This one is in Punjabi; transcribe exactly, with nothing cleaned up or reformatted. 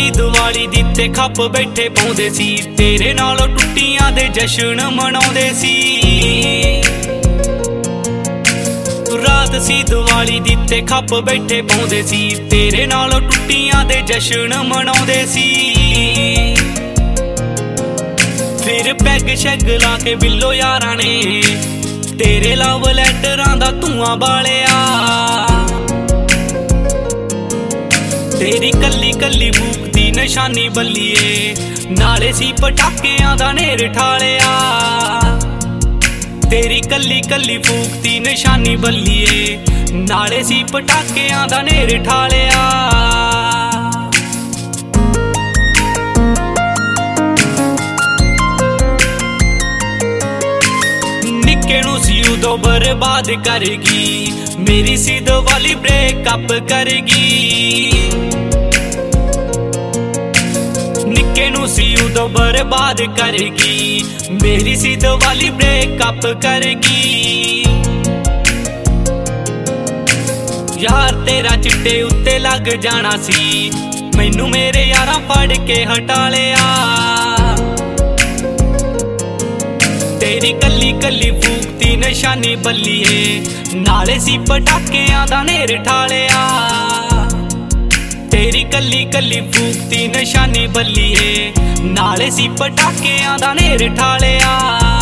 ਸੀ ਦੀਵਾਲੀ ਦੀ ਤੇ ਖੱਪ ਬੈਠੇ ਪਾਉਂਦੇ ਸੀ, ਤੇਰੇ ਨਾਲੋਂ ਟੁੱਟੀਆਂ ਦੇ ਜਸ਼ਨ ਮਨਾਉਂਦੇ ਸੀ। ਰਾਤ ਸੀ ਦੀਵਾਲੀ ਦੀ ਤੇ ਖੱਪ ਬੈਠੇ ਪਾਉਂਦੇ ਸੀ, ਤੇਰੇ ਨਾਲੋਂ ਟੁੱਟੀਆਂ ਦੇ ਜਸ਼ਨ ਮਨਾਉਂਦੇ ਸੀ। ਫਿਰ ਪੈਗ ਸ਼ੈਗ ਲਾ ਕੇ ਬਿੱਲੋ ਯਾਰਾਂ ਨੇ ਤੇਰੇ ਲਵ ਲੈਟਰਾਂ ਦਾ ਧੂਆਂ ਬਾਲਿਆ। ਤੇਰੀ ਕੱਲੀ ਕੱਲੀ ਬੂਕ ਦੀ ਨਿਸ਼ਾਨੀ ਬੱਲੀਏ, ਨਾਲੇ ਸੀ ਪਟਾਕਿਆਂ ਦਾ ਨੇਰ ਠਾਲਿਆ। ਤੇਰੀ ਕੱਲੀ ਕੱਲੀ ਫੂਕ ਦੀ ਨਿਸ਼ਾਨੀ ਬੱਲੀਏ, ਨਾਲੇ ਸੀ ਪਟਾਕਿਆਂ ਦਾ ਨੇਰ ਠਾਲਿਆ। ਨਿੱਕੇ ਨੂੰ ਸੀ ਉਦੋਂ ਬਰਬਾਦ ਕਰੇਗੀ, ਮੇਰੀ ਸੀ ਦੀਵਾਲੀ ਬ੍ਰੇਕਅਪ ਕਰੇਗੀ। ਨਿੱਕੇ ਨੂੰ ਸੀ ਉਦੋਂ ਬਰਬਾਦ ਕਰੇਗੀ, ਮੇਰੀ ਸੀ ਦੀਵਾਲੀ ਬ੍ਰੇਕਅਪ ਕਰੇਗੀ। ਯਾਰ ਤੇਰਾ ਚਿੱਟੇ ਉੱਤੇ ਲੱਗ ਜਾਣਾ ਸੀ, ਮੈਨੂੰ ਮੇਰੇ ਯਾਰਾਂ ਫੜ ਕੇ ਹਟਾ ਲਿਆ। ਤੇਰੀ ਕੱਲੀ ਕੱਲੀ ਫੂਕ ਦੀ ਨਿਸ਼ਾਨੀ ਬੱਲੀਏ, ਨਾਲੇ ਸੀ ਪਟਾਕਿਆਂ ਦਾ ਨੇਰ ਠਾਲਿਆ। ਤੇਰੀ ਕੱਲੀ ਕੱਲੀ ਫੂਕ ਦੀ ਨਿਸ਼ਾਨੀ ਬੱਲੀਏ, ਨਾਲੇ ਸੀ ਪਟਾਕਿਆਂ ਦਾ ਨੇਰ ਠਾਲਿਆ।